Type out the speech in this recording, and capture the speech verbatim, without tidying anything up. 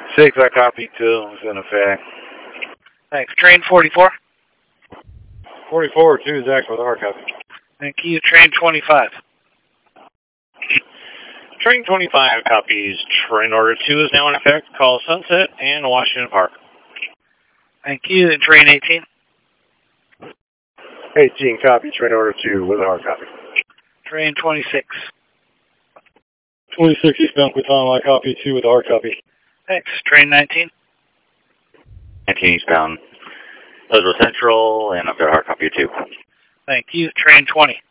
six, I copy two. It's in effect. Thanks. Train forty-four. forty-four, two, Zach with hard copy. Thank you. Train twenty-five. Train twenty-five copies. Train order two is now in effect. Call Sunset and Washington Park. Thank you. And train eighteen. eighteen, copy. Train order two with a hard copy. Train twenty-six. twenty-six, eastbound Quitano, I copy two with a hard copy. Thanks. Train nineteen. nineteen eastbound Pleasantville Central, and I've got a hard copy of two. Thank you. Train twenty.